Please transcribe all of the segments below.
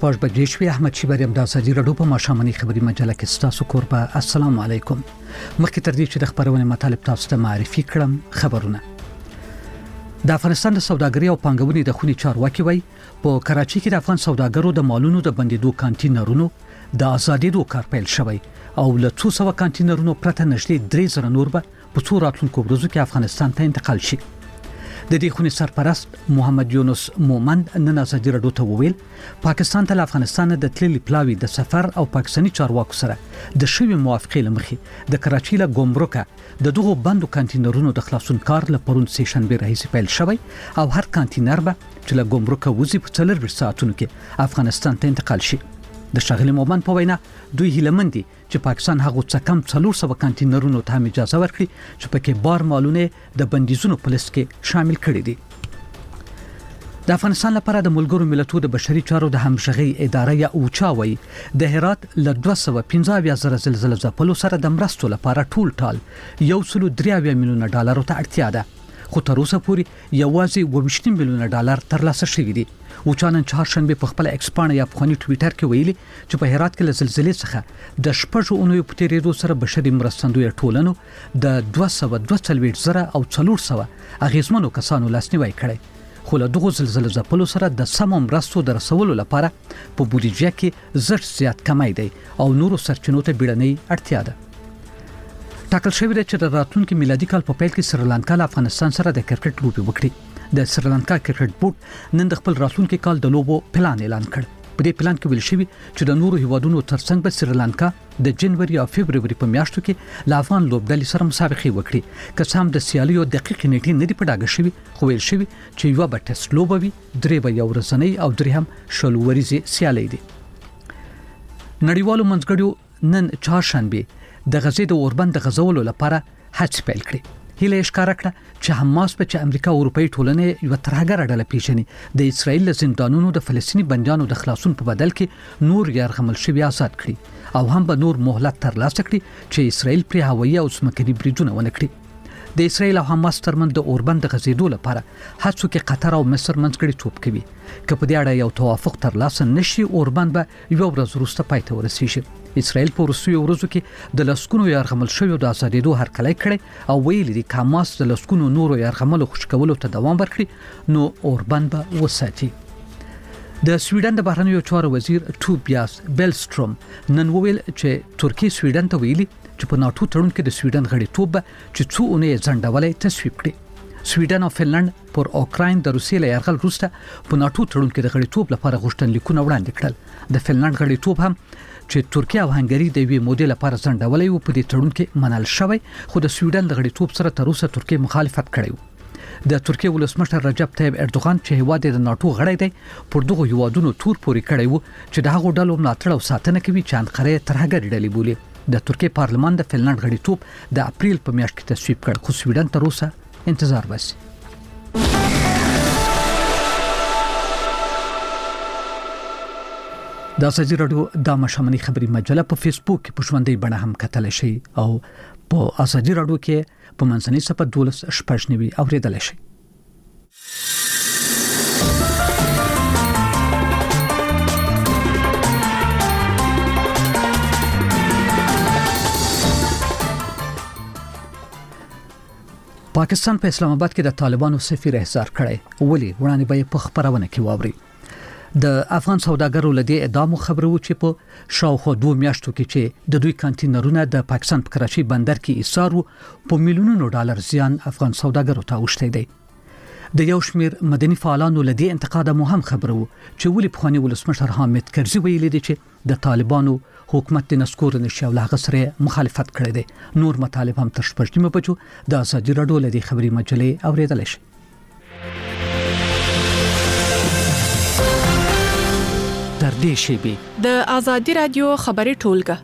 شپږ بجې شوې. احمد شیبریم د ازادي راډیو په ماشامنۍ خبري مجله کې ستاسو کوربه. السلام علیکم. مخکې تر دې چې د خبرونه مطالب تاسو ته معرفي کړم، خبرونه د افغانستان د سوداګرۍ او پانګونې د خونې چارواکي وایي په کراچۍ کې د افغان سوداګرو د مالونو د بندیدو کانټینرونو د آزادېدو کار پیل شوی او له 200 کانټینرونو پرته نږدې 3000 نور به په څو راتلونکو ورځو کې افغانستان ته انتقال شي. د دې خونې سرپرست محمد یونس مومند نن ازادي راډیو ته وویل پاکستان ته افغانستان د تللي پلاوی د سفر او پاکستاني چارواکو سره د شوی موافقې لمخې د کراچۍ له ګمرکه د دغو بندو کانټینرونو د خلاصون کار له پرون سه شنبه راهیسې پیل شوی او هر کانټینر به چې له ګمرکه وځي په 24 ساعتونو کې افغانستان ته انتقال شي. د شاغلی مومند په وینا دوی هیلمن دي چې پاکستان هغه څه کم 400 کانټینرونو ته اجازه ورکړي چې پکې بار مالونه د بندیزونو په لیست کې شامل کړي دي. د افغانستان لپاره د ملګرو ملتونو د بشري چارو د همغږي اداره یا اوچاوي د هرات له 215,000 زلزلې ځپلو سره د مرستو لپاره ټول ټال 1.3 میلیون ډالر ته اړتیا ده، خو تر اوسه پورې یوازې 22 میلیون ډالر ترلاسه شوي دي. اوچانن چهارشنبه په خپل ایکس باندې یا په خونی ټوئیټر کې ویلي چې په هرات کې له زلزلې څخه د شپږو اونیو په تیریدو سره بشري مرستندوی ټولنو د 242,000 او 400 اغیزمنو کسانو لاسنیوي کړی، خو له دغه زلزلې ځپلو سره د سمو مرستو د رسولو لپاره په بودیجه کې زیات کمای دی او نورو سرچینو ته بیړنۍ اړتیا ده. ټاکل شوی دی چې د راتلونکي میلادي کال په پیل کې سریلانکا له افغانستان سره د کرکټ لوبي وکړي. د سریلانکا کرکټ بورډ نن د خپل راتلونکي کال د لوبو پلان اعلان کړ. په دې پلان کې ویل شوی چې د نورو هیوادونو ترڅنګ به سریلانکا د جنوري او فبرवरी په میاشتو کې له افغان لوبډلې سره مسابقه وکړي. که څه هم د سیالیو دقیق نیټه نه دی په ډاګه شوی، خو ویل شوی چې یو به ټیسټ لوبه وي، درې به یو ورځنۍ او درې هم شلوريزي سیالي دي. نړیوالو منځګړیو نن چهارشنبه د غزې د اوربند غزولو لپاره هڅې پیل کړې. هیله ښکارا کړه چې حماس په چې امریکا او اروپאי ټولنې یو ترهګر ډله پیژني د اسرایل له زندانونو د فلسطینی بندیانو د خلاصون په بدل کې نور یرغمل شوی آزاد کړي او هم به نور مهلت ترلاسه کړي چې اسرایل پر هوایي او ځمکني بریدونه ونه کړي. د اسرایل او حماس ترمنځ د اوربند د غزیدو لپاره هڅو کې قطر او مصر منځګړي توپ کوي. که په دې اړه یو توافق ترلاسه نشي، اوربند به یو ورځ وروسته پای ته ورسیږي. اسرائیل په وروستیو ورځو کې د لسکونو یرغمل شویو د آزادېدو هرکلی کړي او ویلي دي که حماس د لسکونو نورو یرغملو خوشکولو ته دوام ورکړي نو اوربند به وساتي. د سویډن د بهرنیو چارو وزیر توبیاس بیلستروم نن وویل چې ترکیه سویډن ته ویلي چې په ناتو تړون کې د سویډن غړیتوب چې څو اونۍ ځنډولې تصویب کړي. سویډن او فنلند پر اوکراین د روسیې له یرغل وروسته په ناتو تړون کې د غړیتوب لپاره غوښتنلیکونه وړاندې کړل. د فنلند غړیتوب هم چې ترکیه او هنګری د وی موډل لپاره ځنډولې و په دې تړون کې منل شوی، خو د سویډن د غړیتوب سره تر اوسه ترکیه مخالفت کړی و. د ترکیه ولسمشر رجب طیب اردوغان چې هیواد د ناتو غړی دی پر دغه هیوادونو تور پوري کړی و چې د هغو ډلو ملاتړ او ساتنه کوي چې انقره ترهګر ډلې بولي. د ترکیه پارلمان د فنلند غړیتوب د اپریل په میاشت کې تصویب کړ، خو سویډن تر اوسه انتظار باسي. د ازادي راډیو د ماشامنۍ خبري مجله په فیسبوک کې په ژوندۍ بڼه هم کتل شي او په ازادي راډیو کې په منځنۍ صفحه 12 شپږنوي اوریدل شي. پاکستان په اسلام آباد کې د طالبانو سفیر احضار کړی، ولی وړاندې به په خبرونه کې واوري. د افغان سوداګرو لدی ادامو خبرو چې په شاوخوا 2 میاشتو کې چې د دوی کانټینرونه د پاکستان په کراچۍ بندر کې ایثار په میلیونونو ډالر زیان افغان سوداګرو ته اوښتی دی. د یو شمیر مدني فعالانو لدی انتقاد مو هم خبرو چې ولی په خاني ولسمشر حامد کرزي ویلي دی چې د طالبانو حکومت د نسکور نشي او له سره مخالفت کړی دی. نور مطالب هم تر شپږمه بجو د ازادي راډیو لدی خبري مجلې اوریدل شي. تر دې شی د ازادي راډیو خبري ټولګه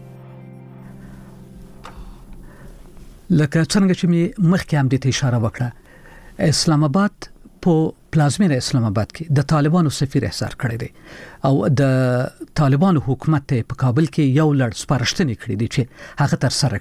لکه څنګه چې می مخکې هم د اشاره وکړه، اسلام آباد په پلازمینه اسلام آباد کې د طالبانو سفیر احضار کړی دی او د طالبانو حکومت ته په کابل کې یو لړ سپارښتنې کړې دي چې هغه تر سره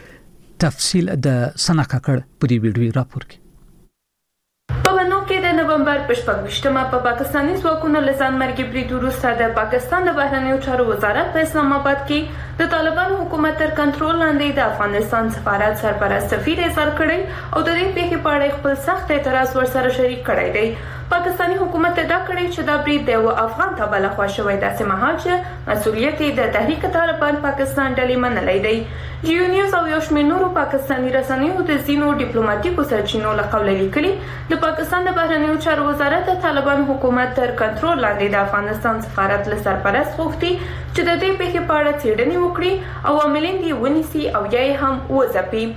کړي. تفصیل د سنا کاکړ په دې ویډیو راپور کې. په ونو کې د نومبر په 28مه په پاکستاني ځواکونو له ځانمرګي برید وروسته د پاکستان د بهرنیو چارو وزارت په اسلام آباد کې د طالبانو حکومت تر کنټرول لاندې د افغانستان سفارت سرپرست سفیر اظهار کړی او د دې پیښې په اړه خپل سخت اعتراض ورسره شریک کړی دی. پاکستاني حکومت ادعا کړې چې دا برید د افغان تابع لخوا شوی داسې مهال چې مسؤلیت د تحریک طالبان پاکستان ډلې منلی دی. جیو نیوز او یو شمېر نورو پاکستاني رسنیو د ځینو ډیپلوماټیکو سرچینو له قوله لیکلي د پاکستان د بهرنیو چارو وزارت د طالبانو حکومت تر کنټرول لاندې د افغانستان سفارت له سرپرست غوښتي چې د دې پیښې په اړه څېړنې وکړي او عاملین دې ونیسي او یا یې هم وځپي.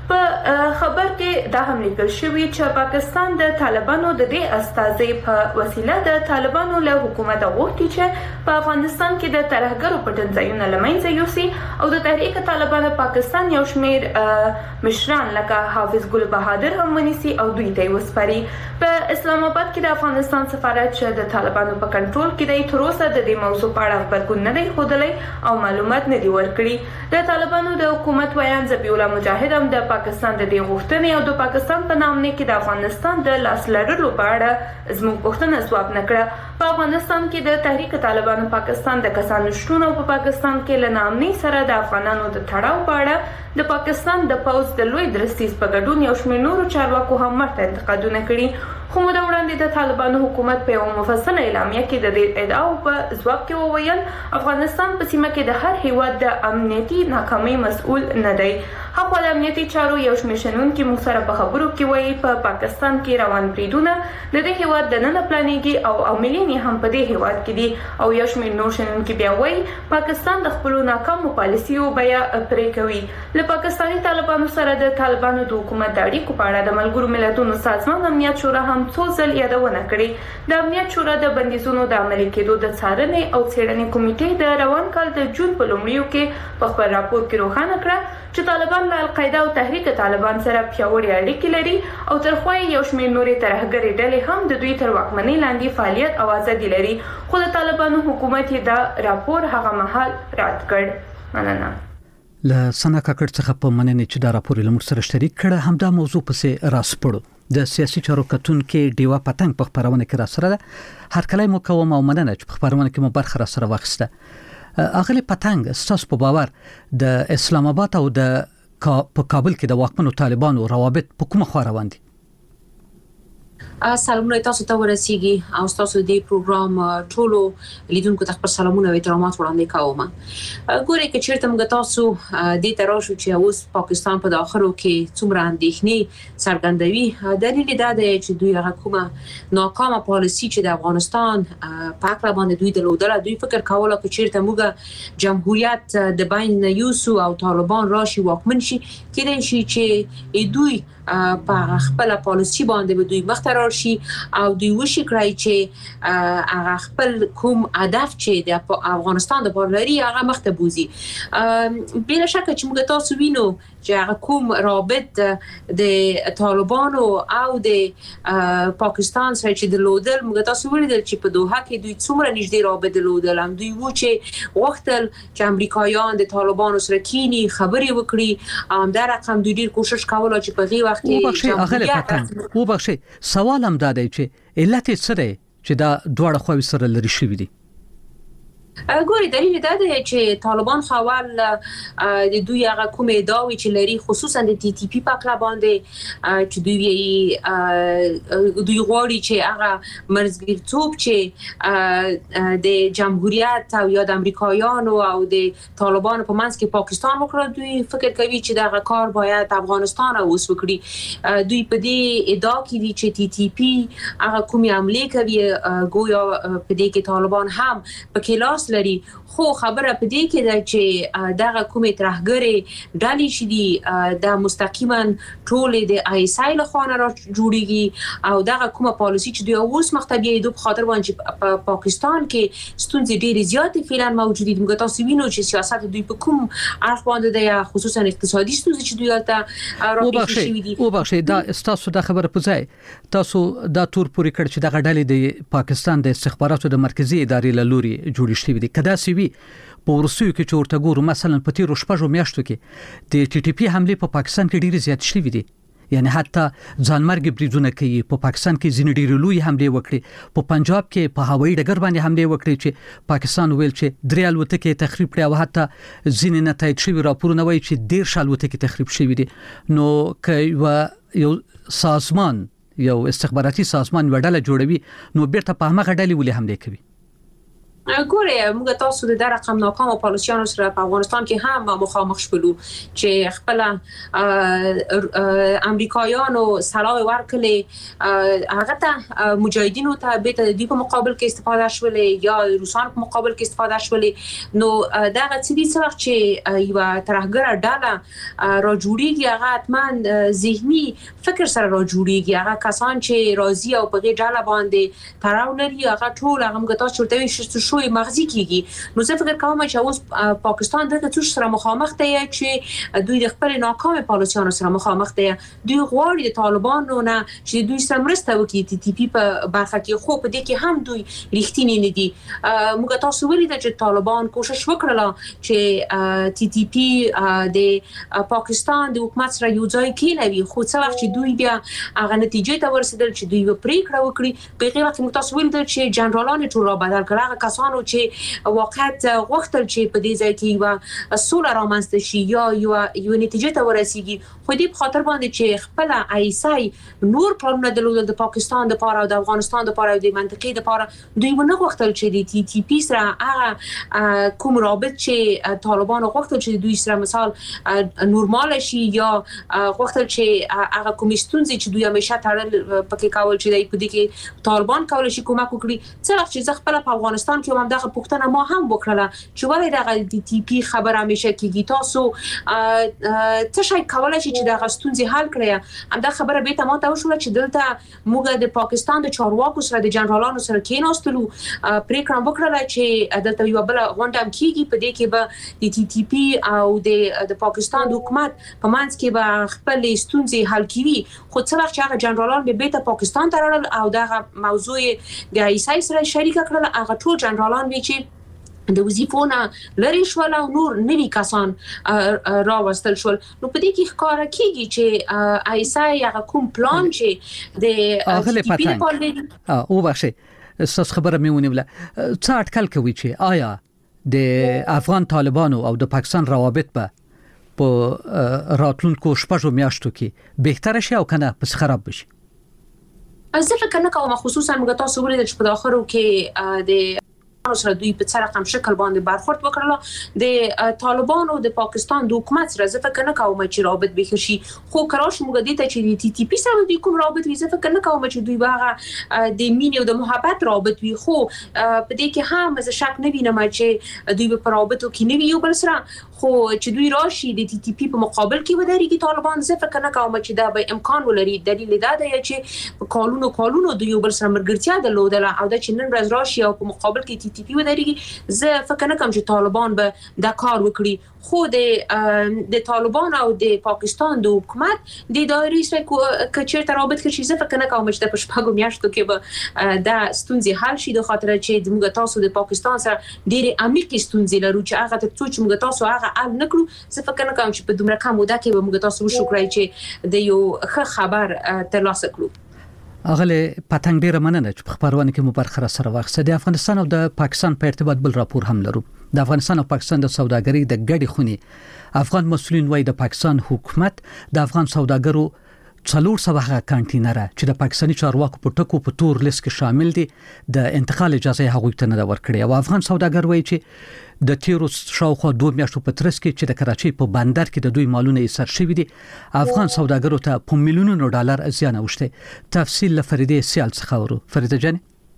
په خبر کې دا هم لیکل شوی چې پاکستان د طالبانو د دې استازي په وسیله د طالبانو له حکومت غوښتي چې په افغانستان کې د ترهګرو پټنځایونه لمنځه یوسي او د تحریک طالبان پاکستان یو شمېر مشران لکه حافظ ګل بهادر هم ونیسي او دوی ته وسپاري. په اسلام آباد کې د افغانستان سفارت چې د طالبانو په کنټرول کې دی تر اوسه د دې موضوع په اړه خبرګون نه دی ښودلی او معلومات نه دی ورکړي. د طالبانو د حکومت ویان ذبیح الله مجاهد هم د پاکستان د دې غوښتنې او د پاکستان په نامه کې د افغانستان د لاس لرلو په اړه زموږ پوښتنه ځواب نه کړه. په افغانستان کې د تحریک طالبانو پاکستان د کسانو شتون او په پاکستان کې له نامنۍ سره د افغانانو د تړاو په اړه د پاکستان د پوځ د لوی درستیز په ګډون یو شمېر نورو چارواکو هم ورته انتقادونه کړي. خو موده وړاندې د طالبانو حکومت په یو مفصله اعلامیه کې د دې ادعاو په ځواب کې وویل افغانستان په سیمه کې د هر هیواد د امنیتي ناکامۍ مسؤل نه دی. هغه د امنیتي چارو یو شمېر شنونکي موږ سره په خبرو کې وایي په پاکستان کې روان بریدونه د دې هیواد د نن پلانېږي او عاملین هم په دې هیواد کې دي او یو شمېر نور شنونکي بیا وایي پاکستان د خپل ناکامو پالیسیو بیا پرې کوي. له پاکستاني طالبانو سره د طالبانو د حکومت د اړیکو په اړه د ملګرو ملتونو سازمان امنیت شورا هم څو ځل یادونه کړې. د امنیت شورا د بندیزونو د عملي کېدو د څارنې او څېړنې کمیټې د روان کال د جون په لومړیو کې په خپل راپور کې روښانه کړه چې طالبان له القاعده او تحریک طالبان سره پیاوړې اړیکې لري او ترخوا یو شمېر نورې ترهګرې ډلې هم د دوی تر واکمنۍ لاندې فعالیت او ازادي لري. خو د طالبانو حکومت یې دا راپور هغه مهال رد کړ. مننه. له سنا کاکړ څخه په مننه چې دا راپور له موږ سره شریک کړه. همدا موضوع پسې راسپړو د سیاسي چارو کتونکو ډیوا پتنګ په خبرونه کې را سره ده. هر کله مقاومه او مننه چې په خبرونه کې مو برخه را سره واخیسته. اغلی پتنګ ستاسو په باور د اسلام آباد او د په کابل کې د واکمنو طالبانو روابط په کومه خوا روان دي؟ سلامونه تاسو ته ورسیږي او تاسو د پروګرام ټولو لیدونکو ته خپل سلامونه او احترامات وړاندې کوم. ګوري چې چیرته موږ تاسو د تراشو چې اوس پاکستان په داخلو کې څومره اندېښنې څرګندوي دلیل دا دی چې دوی هغه کومه ناکامه پالیسي چې د افغانستان په اړه باندې دوی درلودله دوی فکر کوله چې چیرته موږ جمهوریت د بین یوسو او طالبان راشي واکمن شي کېدای شي چې دوی په خپل پالیسي باندې به دوی مختار شي او دوی وشي کړی چې هغه خپل کوم هدف چې د افغانستان د پارلري هغه مخته بوزي. بلا شک چې موږ تاسو وینو چې هغه کوم رابط د طالبانو او د پاکستان سره چې د لودل موږ تاسو ولیدل چې په دوحه کې دوی څومره نږدې رابط لودل هم دوی و چې وختل چې امریکایان د طالبانو سره کینی خبرې وکړي هم دا رقم دوی ډیر کوشش کاوه چې په دې وخت کې وبخښي سوال هم دا دی چې علت څه دی چې دا دواړه خواوې سره لري شوي دي؟ ګوري دلیل دا دی چې طالبان خپل د دوی هغه کوم ادعاوې چې لري خصوصا د ټي ټي پی په اړه باندې چې دوی غواړي چې هغه مرزګرتوب چې د جمهوریت او یا د امریکایانو او د طالبان په منځ کې پاکستان وکړي دوی فکر کوي چې دا کار باید افغانستان اوس وکړي. دوی په دې ادعا کې دي چې ټي ټي پی هغه کوم عملي کوي ګویا په دې کې طالبان هم په کلاس لري خو خبره په دې کې ده چې دغه کومې ترهګرې ډلې چې دي د مستقیما ټول د آی اس آی له خوا را جوړیږي او دغه کومه پالیسي چې دوی اوس مختبي د خاطر باندې په پاکستان کې ستونزې ډېرې زیاتې فعلا موجود دي. موږ تاسو وینو چې سیاست دوی په کوم اړخ باندې دی خصوصا اقتصادي ستونزې چې دوی ته راپېښ شوي دي. وبخښئ دا تاسو د خبره په ځای تاسو دا تور پورې کړ چې دغه ډلې د پاکستان د استخباراتو د مرکزی ادارې له لوري جوړې شوې دي. کدا سی وی په ورسوي کې چې ورته ګورو مثلا په تیر شپږو میاشتو کې د ټي ټي پی حمله په پاکستان کې ډېر زیات شوې دي. یعنی حتی ځانمرګ بریدونه کوي. په پاکستان کې ځینې ډېر لوی حمله وکړي. په پنجاب کې په هوایي ډګر باندې حمله وکړي چې پاکستان ویل چې 3 الوتکې تخریب کړي او حتی ځینې نتایج شوی راپورونه وایي چې 10 الوتکې تخریب شوی دي. نو یو سازمان یو استخباراتي سازمان وډاله جوړوي نو بیرته په هغه ډلې ولې حمله کوي؟ ګوره موږ تاسو د رقم ناکام پالیسیانو سره په افغانستان کې هم مخامخ شولو چې خپل امریکایانو سلاح ورکړي هغه ته مجاهدینو ته به د دې په مقابل کې استفاده شولې یا روسان په مقابل کې استفاده شولې. نو دا غوښتي څه وخت چې یو ترهګر ډله را جوړیږي هغه اتمن ذهني فکر سره را جوړیږي. هغه کسان چې راضي او په دې ډله باندې تړاو لري هغه ټول هغه موږ تاسو چورتوي شوی مغزي کیږي. نو زه فکر کوم چې اوس پاکستان دغه څه سره مخامخ دی چې دوی د خپل ناکام پالیسیانو سره مخامخ دي. دوی غواړي د طالبانو نه چې دوی سره مرسته وکړي ټي ټي پی په برخه کې، خو په دې کې هم دوی رښتینی نه دي. موږ تاسو ولیدل چې طالبان کوشش وکړله چې ټي ټي پی د پاکستان د حکومت سره یو ځای کېنوي، خو څه وخت چې دوی بیا هغه نتیجې ته ورسېدل چې دوی پریکړه وکړي. په هغه وخت موږ تاسو ولیدل چې جنرالان ټول را بدل کړه. هغه کسانو چې وقت غوښتل چې په دې ځای کې یو سوله رامنځته شي یا یو نتیجې ته ورسیږي، خو دې په خاطر باندې چې خپل ایسای نور پلانونه د پاکستان د لپاره او د افغانستان د لپاره او د منطقې د لپاره دوی ونه غوښتل چې د ټي ټي پی سره هغه کوم رابط چې طالبان غوښتل چې دوی سره مثال نورمال شي یا غوښتل چې هغه کوم ستونزې چې دوی همیشه تړل پکې کول چې په دې کې طالبان کول شي کومک وکړي. څه وخت چې خپل په افغانستان کې هم دغه پوښتنه ما هم وکړه چې ولې دغه د ټي پی خبر همیشه کېږي، تاسو څه شي کولای شي چې دغه ستونزې حل کړئ. همدا خبره به ته ما ته وشوله چې دلته موږ د پاکستان د چارواکو سره د جنرالانو سره کېناستلو پریکړه وکړه چې دلته یو بل غونډه کېږي، په دې کې به د ټي ټي پی او د پاکستان د حکومت په منځ کې به خپل ستونزې حل کړي. خو څه وخت چې هغه جنرالان به بیرته پاکستان ته راغلل او دغه موضوع د ایسای سره شریک کړل، هغه ټول جنرالان وی چې د وظیفونه لري شول او نور نوي کسان راوستل شول. نو په دې کې ښکارا کیږي چې ایسای هغه کوم پلان چې د اغله پاتنګ او بخښه ساس خبره میونیوله څه اټکل کوي چې آیا د افغان طالبانو او د پاکستان روابط په راتلونکو شپږو میاشتو کې بهتر شي او کنه پس خراب بشي؟ زه فکر نه کوم، خصوصا موږ تاسو ولید چې په اخرو کې د سره دوی په څه رقم شکل باندې برخورد وکړل د طالبانو د پاکستان د حکومت سره. زه فکر نه کوم چې رابط به شي، خو کراش موږ دې ته چې د ټي ټي پی سره دوی کوم رابط وي. زه فکر نه کوم چې دوی واغه د مینې او د محبت رابط وي، خو په دې کې هم زه شک نه وینم چې دوی په رابطو کې نه وي یو بل سره، خو چې دوی راشي د ټي ټي پی په مقابل کې ودرېږي طالبان. زه فکر نه کوم چې دا به امکان ولري. دلیل دا دی چې کالونو د یو بل سره مرګرتیا درلودله او د چنن ورځ راشي او په مقابل کې ټي پی ودرېږي. زه فکر نه کوم چې طالبان به دا کار وکړي، خو د طالبان او د پاکستان د حکومت د دایرې سره کچیر رابط کې زه فکر نه کوم چې د پښپاګو میاشتو کې به دا ستونزې حل شي، د خاطر چې موږ تاسو د پاکستان سره ډېرې عمیقې ستونزې لرو چې هغه ته څو چې موږ تاسو هغه حل نکړو. زه فکر نه کوم چې په دومره کم موده کې به موږ تاسو وشکرای چې د یو ښه خبر ترلاسه کړو. اغله پتنګ ډیره مننه چې په خبرونه کې مو برخه سره واخصه. د افغانستان او د پاکستان په ارتباط بل راپور هم لرو. د افغانستان او پاکستان د سوداګرۍ د ګډې خونې افغان مسؤلین وايي د پاکستان حکومت د افغان سوداګرو 400 کانټینره چې د پاکستاني چارواکو په ټکو په تور لیست کې شامل دي د انتقال اجازه هغوی ته نه ورکړي. او افغان سوداګر وايي چې د تیرو شاوخوا 2 میاشتو په ترڅ کې چې د کراچۍ په بندر کې د دوی مالونه ایسر شوي دي افغان سوداګرو ته په میلیونونو ډالر زیان اوښته. تفصیل لفریده سیال څخه ورو. فریده جان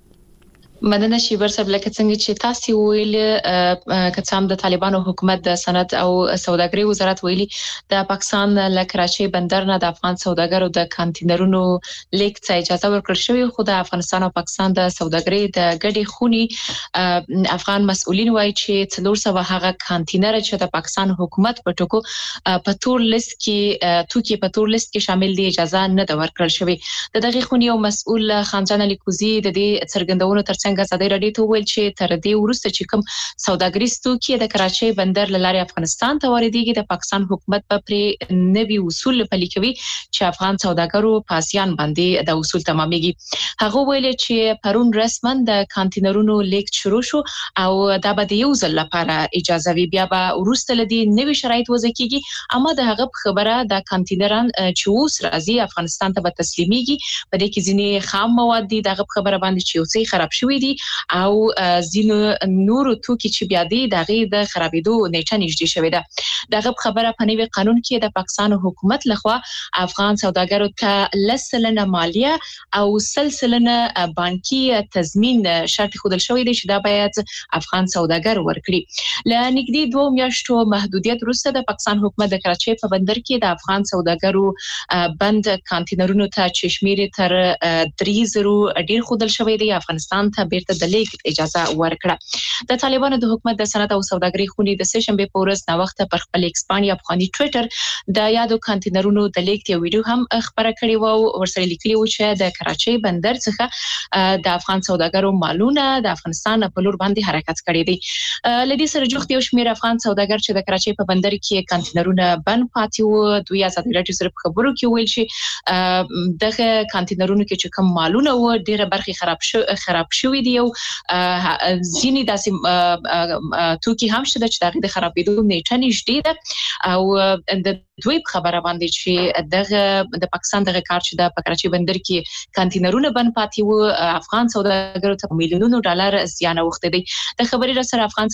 مدنه شیبر صاحب لکه څنګه چې تاسو ویل کڅام د طالبانو حکومت د صنعت او سوداګرۍ وزارت ویلي د پاکستان له کراچۍ بندر نه د افغان سوداګرو د کانټینرونو لیک ته اجازه ورکړل شوې، خو د افغانستان او پاکستان د سوداګرۍ د ګډې خونې افغان مسؤلین وایي چې 400 هغه کانټینر چې د پاکستان حکومت په ټکو په تور لیست کې توکي په تور لیست کې شامل دي اجازه نه ورکړل شوې. د دغه خونې او مسؤل خانجان علی کوزی د دې څرګندونو ترڅنګ همدارنګه ازادي راډیو ته ویل چې تر دې وروسته چې کوم سوداګریز توکي د کراچۍ بندر لارې افغانستان ته واردېږي د پاکستان حکومت په پرې نوي اصول پلي کوي چې افغان سوداګرو په آسیان باندې د اصول تمامېږي. هغه ویل چې پرون رسماً د کانټینرونو لیک شروع شو او دا به د یو ځل لپاره اجازه وي، بیا به وروسته لدی نوي شرایط وضع کیږي. اما د هغه خبره د کانټینران چې اوس راځي افغانستان ته به تسلیمېږي. په دې کې ځینې خام مواد دي دغه خبره باندې چې اوسې خراب شوې دي او ځینې نور توکي چې بیا دي دغه د خرابېدو نیټه نږدې شوې ده. دغه خبره په نوي قانون کې د پاکستان حکومت لخوا افغان سوداګرو ته 10% مالیه او 10% بانکي تضمین شرط خودل شوې دي چې دا باید افغان سوداګر ورکړي. ل نږدې 2 میاشتو محدودیت وروسته د پاکستان حکومت د کراچۍ په بندر کې د افغان سوداګرو بند کانټینرونو ته چې شمیر تر 3000 ډیر خودل شوې دي افغانستان ته بیرته د لیک اجازه ورکړه. د طالبانو د حکومت د صنعت او سوداګرۍ خونې د سهشنبه په ورځ نو وخت پر خپل ایکسپان یا افغاني ټوئیټر د یادو کانټینرونو د لیک یو ویډیو هم خبره کړې و او ورسره لیکلي و چې د کراچۍ بندر څخه د افغان سوداګرو مالونه د افغانستان په لور باندې حرکت کړي دي. لدی سره جوخت یو شمیر افغان سوداګر چې د کراچۍ په بندر کې کانټینرونه بند پاتې وو دوی ازادي راډیو سره خبرو کې ویل چې دغه کانټینرونو کې چې کوم مالونه و ډیره برخه خراب شوې دي او ځینې داسې توکي هم شته چې دغه د خرابېدو نیټه نږدې ده او د دوی خبره باندې چې دغه د پاکستان دغه کار چې د کراچۍ بندر کې کانټینرونه بند پاتې وو افغان سوداګرو ته میلیونونو ډالر زیان اوخته دي. د خبرې سره افغان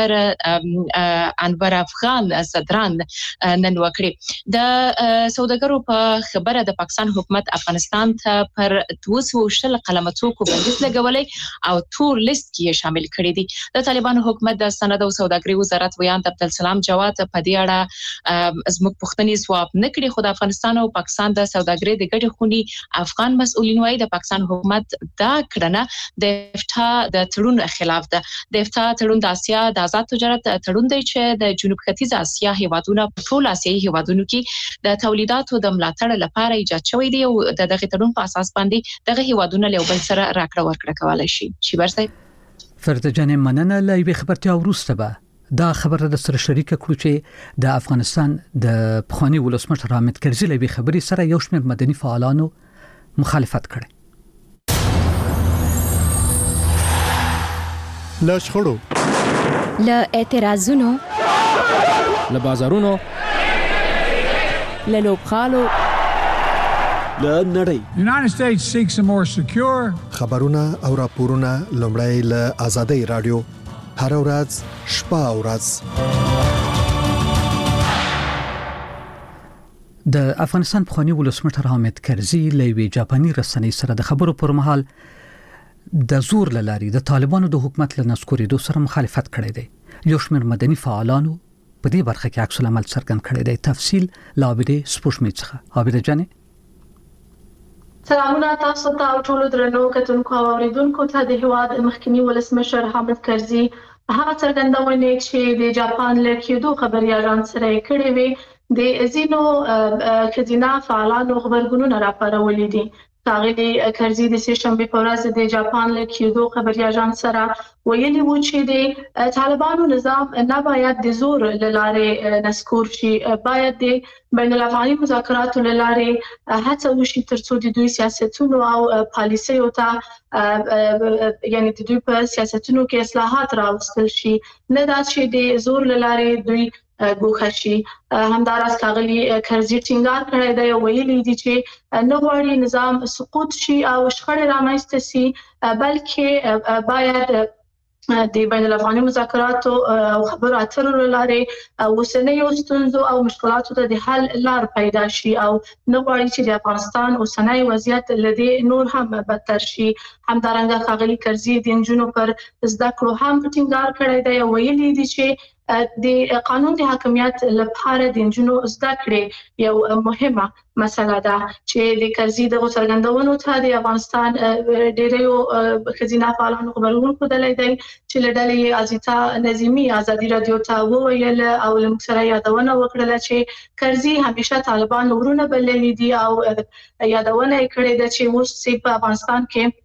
سوداګر انور افغان صدران نن وکړي د سوداګرو په خبره د پاکستان حکومت افغانستان ته پر 200 قلمه توکو بندیز لګولې او تور لیست کې شامل کړي دي. د طالبانو حکومت د صنعت او سوداګرۍ وزارت ویان عبدالسلام جواد په دې اړه زموږ پوښتنې ځواب نکړي خو د افغانستان او پاکستان د سوداګرۍ د ګډې خونې افغان مسؤلین وايي د پاکستان حکومت دا کړنه د افتا د تړون خلاف ده. د افتا تړون د آسیا د آزاد تجارت تړون دی چې د جنوب ختیځ آسیا هیوادونو په ټول آسیایي هیوادونو کې د تولیداتو د ملاتړ لپاره ایجاد شوی دی او د دغه تړون په اساس باندې دغه هیوادونو له بل سره راکړه ورکړه کولای شي. شیبر صاحب فرده جان مننه لایوي خبرتیا وروسته به دا خبره د سره شریک کړو چې د افغانستان د پخوانی ولسمشر حامد کرزي لوي خبري سره یو شمېر مدني فعالانو مخالفت کړي. له شخړو له اعتراضونو له بازارونو له لوبخالو له نړۍ United States seeks a more secure خبرونه او راپورونه لومړی له آزادۍ رادیو هر ورځ شپه او ورځ. د افغانستان پخوانی ولسمشر حامد کرزي لوي جاپاني رسنۍ سره د خبرو پر مهال د زور لاري د طالبانو د حکومت له نسکورېدو سره مخالفت کړی دی. یو شمېر مدني فعالانو په دې برخه کې عکس العمل څرګند کړی دی. تفصیل لاویده سپوږمۍ څخه عابده جانې. سلامونه تاسو ته او ټول درنو کتونکو او اوریدونکو ته د هواد مخکنی ولسمشر حامد کرزي هغه څرګندونه چې د جاپان له کېدو خبري اژانس سره کړې وي د ازینو خزینه فعالانو خبرګونونه راپارولې دي. کاغلی کرزي د سهشنبه په ورځ د جاپان له کېدو خبري اژانس سره ویلي و چې د طالبانو نظام نه باید د زور لاره نسکور شي، باید د بین الافغاني مذاکراتو لاره هڅه وشي ترڅو د دوی سیاستونو او پالیسیو ته یعنی د دوی په سیاستونو کې اصلاحات راوستل شي، نه دا چې د زور لاره دوی ګوښه شي. همداراز کاغلی کرزي ټینګار کړی دی ویلي دي چې نه غواړي نظام سقوط شي او شخړې رامنځته شي، بلکې باید د بین الافغاني مذاکراتو او خبرو اترو لاره اوسنیو ستونزو او مشکلاتو ته د حل لار پیدا شي او نه غواړي چې د افغانستان اوسنی وضعیت لدی نور هم بدتر شي. همدارنګه کاغلی کرزي د نجونو پر زده کړو هم ټینګار کړی دی ویلي دي چې د قانون د حاکمیت لپاره د نجونو زده کړې یو مهمه مسله ده چې د کرزي د څرګندونو ته د افغانستان ډېرو خزینه فعالانو خبرونه کړل دي چې لړلې ازیتا نظیمی ازادي رادیو ته وویل او موږ سره یادونه وکړه چې کرزي همیشه طالبان ورونه بللي دي او یادونه کړې ده چې اوس په افغانستان کې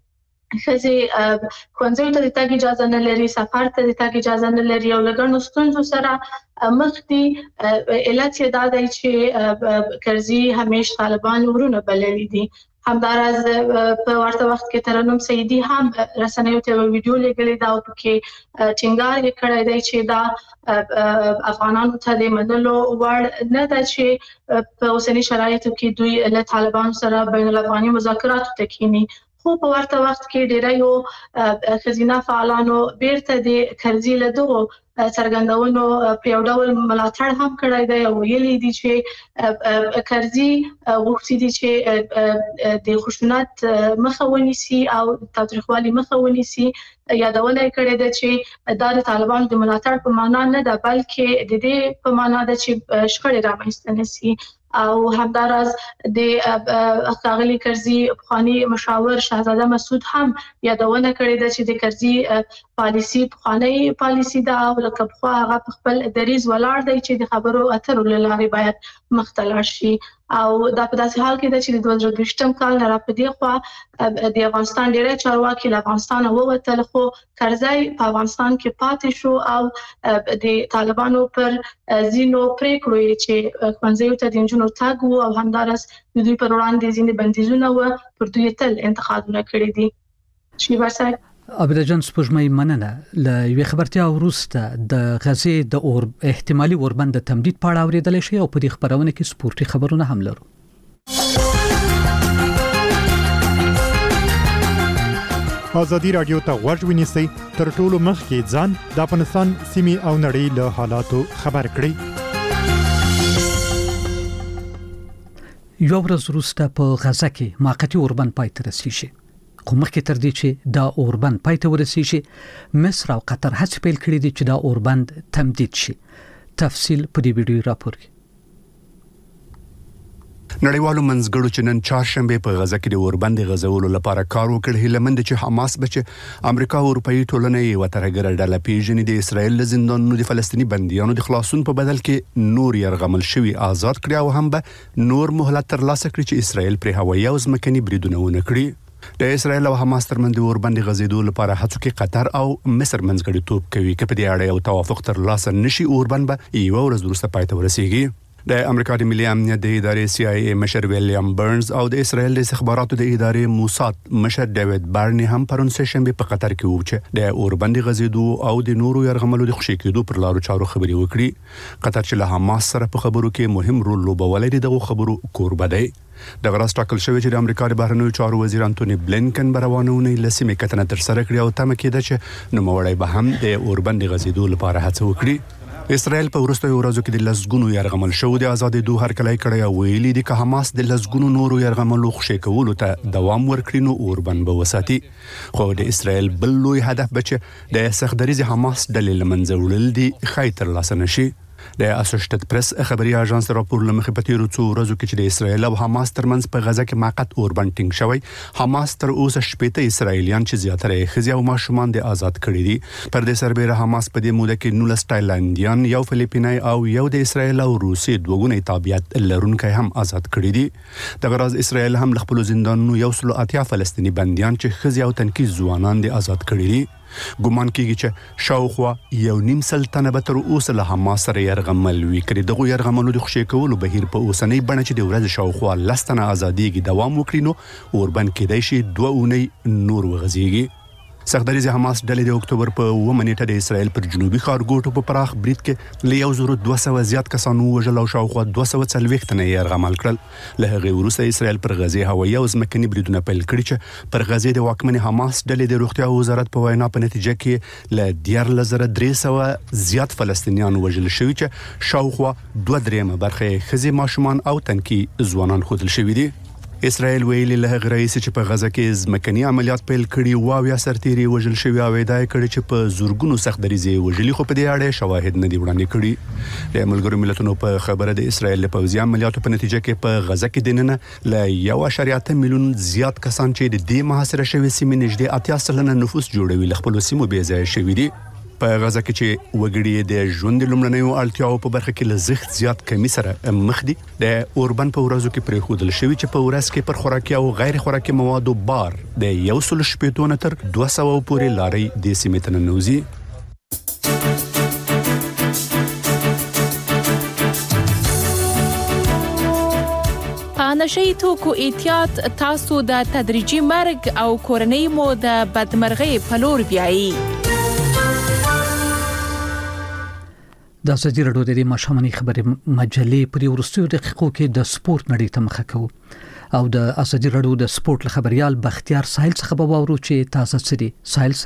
خزي کونځو ته د تګ اجازه نه لري، سفر ته د تګ اجازه نه لري او لګڼو ستونزو سره مخ دي. علت یې دا دی چې کرزي همیش طالبان ورونه بللي دي. همداراز په ورته وخت کې ترنم سیدی هم رسنیو ته ویډیو لګولې دا او کې ټینګار یې کړی دی چې دا افغانانو ته د منلو وړ نه ده چې په اوسني شرایطو کې دوی له طالبان سره بین الافغاني مذاکرات ته کینی. خو په ورته وخت کې ډېر یو خزینه فعالانو بیرته د کرزي له دغو څرګندونو په یو ډول ملاتړ هم کړی دی او ویلي دي چې کرزي غوښتي دي چې د خشونت مخه ونیسي او تاریخوالي مخه ونیسي. یادونه کړې ده چې دا د طالبانو د ملاتړ په معنا نه ده، بلکې د دې په معنا ده چې شخړې رامنځته نشي. او همداراز د اقاغلی کرزي پخوانی مشاور شاهزاده مسعود هم یادونه کړې ده چې د کرزي پالیسی پخوانی پالیسی دا او لکه په هغه خپل دریز ولاړ دی چې د خبرو اترو لارې باید مختلف شي. او دا په داسې حال کې ده چې د 2023م کال نه راپدې خو د افغانستان ډېر چارواکي له افغانستان ووتل، خو کرزي په افغانستان کې پاتې شو او د طالبانو پر زینو پریکړې چې کونځو ته د انجنونو تاګ او همدارس د دوی پر وړاندې ځینې بندیزونه و پر دوی تل انتقادونه کړی دي. شي ورسره عبد جان سپوږمۍ مننه. ل یوې خبرتیا وروسته د غزې د احتمالي اوربند تمدید په اړه اوریدل شي او په دې خبرونه کې سپورتي خبرونه هم لرو. ازادي رادیو ته غوږ ونیسئ، تر ټولو مخکې ځان د افغانستان سیمې او نړۍ له حالاتو خبر کړئ. یو ورځ وروسته په غزه کې موقتی اوربند پای ته رسیږي. خو مخکې تر دې چې دا اوربند پای ته ورسیږي، مصر او قطر هڅې پیل کړې دي چې دا اوربند تمدید شي. تفصیل په دې ویډیو راپور کې. نړیوالو منځګړو چې نن چهارشنبه په غزه کې د اوربند غزولو لپاره کار وکړ، هیله مند چې حماس بچ امریکا او اروپאי ټولنه یې وترګر ډله پیژنې د اسرایل له زندانونو د فلسطینی بندیانو د خلاصون په بدل کې نور يرغمل شوی آزاد کړي او هم به نور مهلت ترلاسه کړي چې اسرایل پر هوایي او ځمکني بریدونه ونه کړي. د اسرایل او حماس ترمنځ د اوربند غزیدو لپاره هڅو کې قطر او مصر منځګړیتوب کوي. که په دې اړه یو توافق ترلاسه نشي، اوربند به یو ورځ وروسته پای ته ورسیږي. د امریکا د ملي امنیت د ادارې CIA مشر ویلیام برنز او د اسرایل د استخباراتو د ادارې موساد مشر ډیوډ بارني هم پرون سه شنبه په قطر کې وو چې د اوربند غزیدو او د نورو يرغملو د خوشی کېدو پر لارو چارو خبري وکړي. قطر چې له حماس سره په خبرو کې مهم رول لوبولی دی، دغه خبرو کوربه دی. د غراس ټاکل شوی چې د امریکا د بهرنیو چارو وزیر انټونی بلینکن روانونه لسمه کتنه تر سره کړی او تمه کېده چې نوموړی به هم د اوربند غزیدو لپاره هڅه وکړي. اسرائیل په وروستیو ورځو کې د لسګونو يرغمل شو د آزادېدو هرکلی کړی او ویلي دي که حماس د لسګونو نورو يرغملو خوشی کولو ته دوام ورکړي نو اوربند به وساتي. خو د اسرائیل بل لوی هدف به د سختدریز حماس ډلې له منځه وړل دي ښایي ترلاسه نشي. د اسوشیټډ پریس خبري اژانس راپور لمخې په تیرو څو ورځو کې چې د اسرایل او حماس ترمنځ په غزه کې موقت اوربند ټینګ شوی، حماس تر اوسه 80 اسرایلیان چې زیاتره یې ښځې او ماشومان د آزاد کړي دي. پر دې سربېره حماس په دې موده کې 19 تایلندیان، یو فلیپینای او یو د اسرایل او روسي دوګونی تابعیت لرونکي هم آزاد کړي دي. د غراز اسرایل هم له خپل زندانونو 180 فلسطینی بنديان چې ښځې او تنکي ځوانان د آزاد کړي دي. ګومان کېږي چې شاوخوا 1.5 تنه به تر اوسه له حماس سره يرغمل وي. کړي دغه يرغملو د خوشی کولو بهیر په اوسنۍ بڼه چې د ورځ شاوخوا 10 تنه ازاديږي دوام وکړي نو اوربند کېدای شي 2 اونۍ نور وغځيږي. سختدریز حماس ډلې د اکتوبر په 9 نیټه د اسرایل پر جنوبي ښارګوټو په پراخ برید کې له 1200 زیات کسانو وژل او شاوخوا 240 تنه يرغمل کړل. له هغه وروسته اسرایل پر غزې هوایي او ځمکني بریدونه پیل کړي چې پر غزې د واکمن حماس ډلې د روغتیا وزارت په وینا په نتیجه کې له 14300 زیات فلسطینیان وژل شوي چې شاوخوا 2/3 برخه ښځې، ماشومان او تنکي ځوانان ښودل شوي دي. اسرائیل ویلي له هغه رئیس چې په غزه کې ځمکني عملیات پیل کړي واو یا سرتيري وژل شوی او ادعا کړي چې په زورګونو سختدریزي وژلي، خو په دې اړه شواهد نه دی وړاندې کړي. د ملګرو ملتونو په خبره د اسرائیل په پوځي عملیاتو په نتیجه کې په غزه کې دننه له 1.8 میلیون زیات کسان چې د دې محاصره شوی سیمې نږدې 80% نفوس جوړوي له خپل سیمو بې ځای شوي دي. په غزا کې چې وګړي د ژوند لمړنیو اړتیاو په برخه کې لزخت زیات کمی سره مخ دي. د اوربن په ورځو کې پرې خودل شوی چې په ورځ کې پر خوراکي او غیر خوراکي موادو بار د 180 تر 200 پورې لاري د سیمې ته ننوزي. نشئی توکو احتیاط تاسو د تدریجي مرګ او کورنۍ مو د بدمرغۍ په لور بیایي. د ازادي راډیو د ماشوماني خبرې مجلې پر ورستیو دقیقو کې د سپورت نړۍ ته مخه کوو او د ازادي راډیو د سپورت خبريال بختیار ساحل څخه به وورو چې تاسو سړي ساحل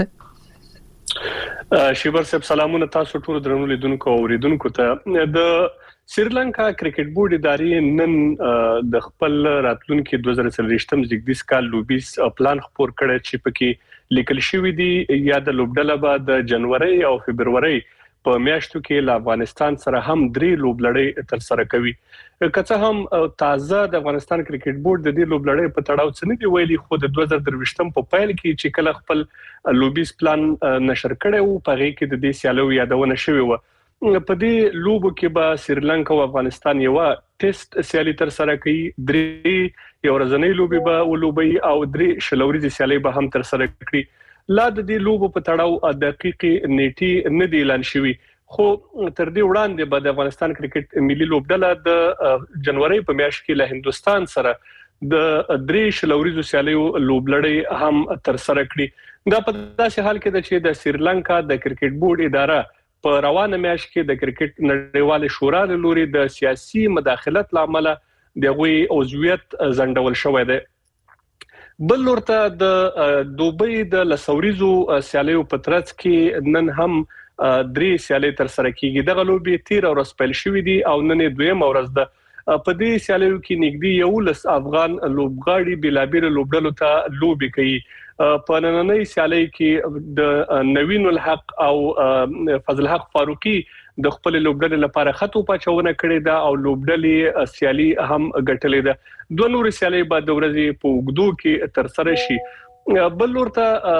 سه شیبر صاحب سلامونه تاسو ټول درنو لیدونکو او اوریدونکو ته. د سریلانکا کرکټ بورډ ادارې نن د خپل راتلونکو 2023م زیږدیز کال لوبیس پلان خبر کړی چې پکې لیکل شوی دی یا د لوبډله به د جنوري او فبرवरी په میاشتو کې له افغانستان سره هم 3 لوبلړۍ تر سره کوي. که هم تازه د افغانستان کرکټ بورډ د دې لوبلړۍ په تړاو څه نه دی ویلي، خو د 2023م په پیل کې چې کله خپل لوبیس پلان نشر کړی وو په هغه کې د دې سیالو یادونه شوی و. په دې لوبو کې به سریلانکا او افغانستان یو ټیسټ سیالي تر سره کوي، 3 یو ورځنۍ لوبي به ولوبي او 3 شلوريزي سیالي به هم تر سره کړي. لا د دې لوبو په تړاو دقیقې نیټي نه دی اعلان شوی، خو تر دې وړاندې به د افغانستان کرکټ ملي لوبډله د جنوري په میاشت کې له هندستان سره د 3 شلوريزو سیالیو لوبلړۍ هم تر سره کړي. دا په داسې حال کې د چې د سریلانکا د کرکټ بورډ اداره په روانه میاشت کې د کرکټ نړیوال شورا له لوري د سیاسي مداخلت لامل د غوي عضویت زندول شوې ده. بل ورته د دوبۍ د لسوريزو سیالیو په ترڅ کې نن هم 3 سیالي تر سره کیږي. د غلوبي 13 ورځ پیل شوې دي او نن 2 ورځ ده. په دې سیالیو کې نږدې 11 افغان لوبغاړي بلابیر لوبډلو ته لوبي کوي. په نننۍ سیالي کې د نوین الحق او فضل حق فاروقي د خپل لوبډلې لپاره خطو پچونه کړې ده او لوبډلې سیالي هم ګټلې ده. 2 نور سیالي بعد د ورځې په وګدو کې تر سره شي. بل ورته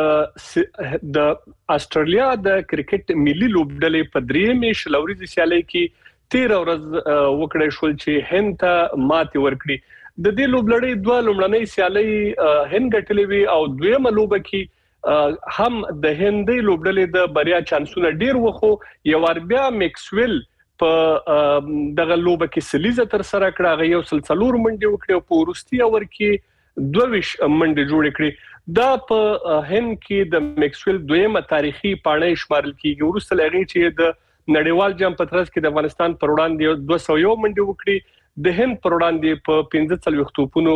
د استرالیا د کرکټ ملي لوبډلې په 3 شلوريزي سیالي کې 13 ورځ وکړې شول چې هند ته ماتې ورکړي. د دې لوبلړۍ 2 لومړنۍ سیالي هند ګټلې وي او دویمه لوبه کې هم د هندۍ لوبډلې د بریا چانسونه ډیر وخو. یو ور بیا میکسویل په دغه لوبه کې سلیزه تر سره کړه، یو سلسلور منډي وکړي او په ورستي اور کې 22 منډي جوړ کړي. دا په هند کې د میکسویل دویمه تاریخي پاڼه شمارل کیږي. ورسته لغړي چې د نړیوال جام په ترڅ کې د افغانستان پر وړاندې 201 منډي وکړي، د هند پر وړاندې په 15 توپونو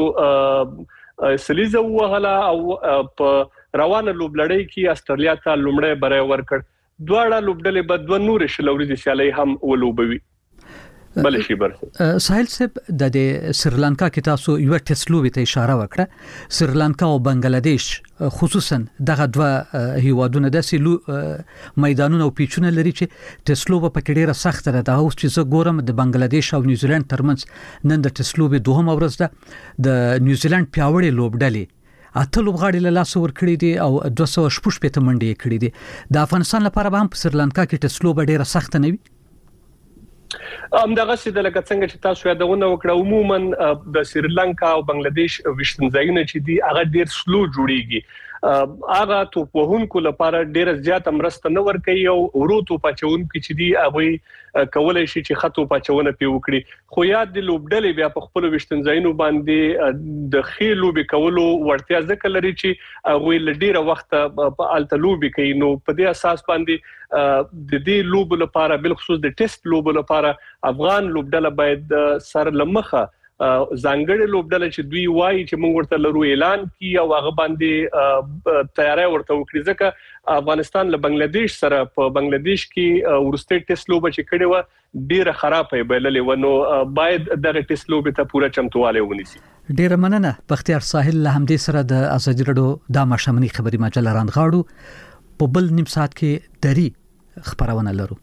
سلیزه وهله او په روانه لوبلړۍ کې استرالیا ته لومړی بری ورکړ. دواړه لوبډلې به 2 نور شلوريزي سیالي هم ولوبوي. بل شي برسه ساحل صاحب د سریلانکا کې تاسو یو ټیسټ لوبي ته اشاره وکړه. سریلانکا او بنگلاديش خصوصا دغه 2 هیوادونه د سیلو میدانونو او پیچونه لري چې ټیسټ لوبه په ډیره سخت ده. دا اوس چې زه ګورم د بنگلاديش او نیوزیلند ترمنځ نن د ټیسټ لوبي 2 ورځ ده. د نیوزیلند پیاوړی لوبډلې اته لوبغاړي له لاس ور کړی دي او 216 منډي کړی دي. د افغانستان لپاره هم په سریلانکا کې ټیسټ لوبه ډیره سخت نه وي. دغه څه د لکه څنګه چې تاسو یادونه وکړه، عموما د سریلانکا او بنگلاديش وشتنځایونه چې دي هغه ډیر سلو جوړیږي. هغه توپوهونکو لپاره ډیر زیات امرسته نه ور کوي او ورو پچونکو چې دي هغه کولای شي چې خطو پچونه پی وکړي. خو یاد د لوبډلې بیا په خپل وشتنځایونو باندې د خېلو به کولو ورتیا ځکه لري چې هغه لډیره وخت په التلوبي کوي. نو په دې اساس باندې د دې لوب لپاره بل خصوص د ټیسټ لوب لپاره افغان لوبډله باید سر لمخه ځانګړي لوبډله چې دوی وایي چې موږ ورته لرو اعلان کی او هغه باندې تیاری ورته وکړي. ځکه افغانستان له بنگلاديش سره په بنگلاديش کې ورسته ټیسټ لوب چې کړي و ډیره خرابه بللې ونو باید دغه ټیسټ لوب ته پوره چمتواله ونیسي. ډیره مننه بختیار ساحل. له همدې سره د ازادي راډیو د ماشوماني خبري مجله راندغاړو په بل نیم ساعت کې دری خبرونه لرو.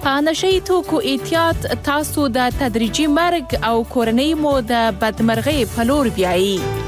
په نشئی توکو احتیاط تاسو د تدریجي مرګ او کورنۍ مو د بدمرغۍ په لور بیایي.